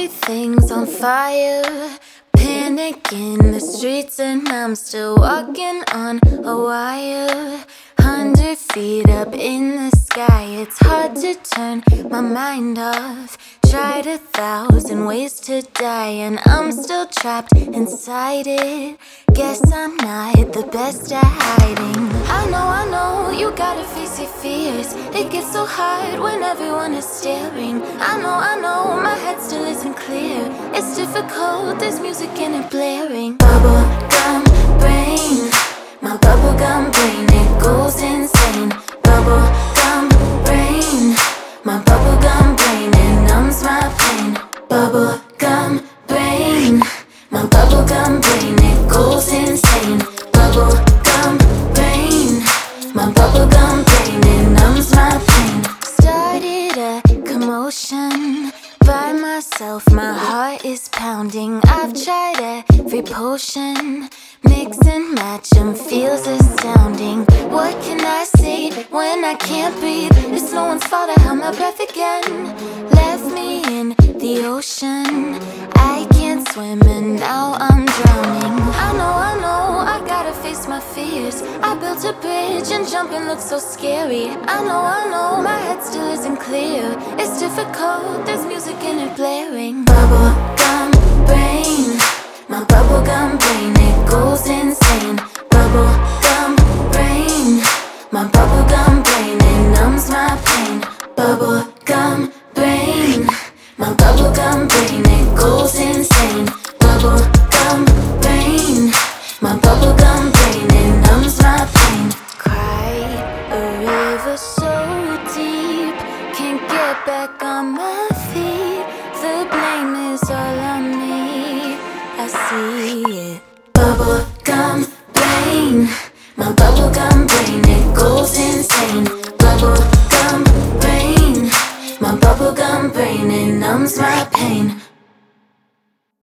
Everything's on fire, panic in the streets, and I'm still walking on a wire. 100 feet up in the sky, it's hard to turn my mind off. Tried 1,000 ways to die, and I'm still trapped inside it. Guess I'm not the best at hiding. I know, you gotta face your fears. It gets so hard when everyone is staring. I know, my head still isn't clear. It's difficult, there's music in it blaring. Bubblegum brain, my bubblegum brain, it goes insane. Bubblegum brain, my bubblegum brain, it numbs my pain. Bubblegum brain, my bubblegum brain, it goes insane. Bubblegum brain, my bubblegum brain, it numbs my pain. Started a commotion by myself, my heart is pounding. I've tried every potion, mix and match and feels astounding. What can I say when I can't breathe? It's no one's fault I held my breath again. Left me in the ocean, I can't swim and now I'm drowning. I know, I gotta face my fears. I built a bridge and jumping looks so scary. I know, my head still isn't clear. It's difficult, there's music in it blaring. Bubblegum brain, my bubblegum brain, it goes insane. Bubblegum brain, my bubblegum brain, it numbs my pain. Bubblegum brain, my bubblegum brain, it goes insane. Bubblegum brain, my bubblegum brain, it numbs my pain. Cried a river so deep, can't get back on my feet. The blame is all on me, I see it. Bubblegum brain, my bubblegum brain, it goes insane. Bubblegum brain, my bubblegum brain, it numbs my pain.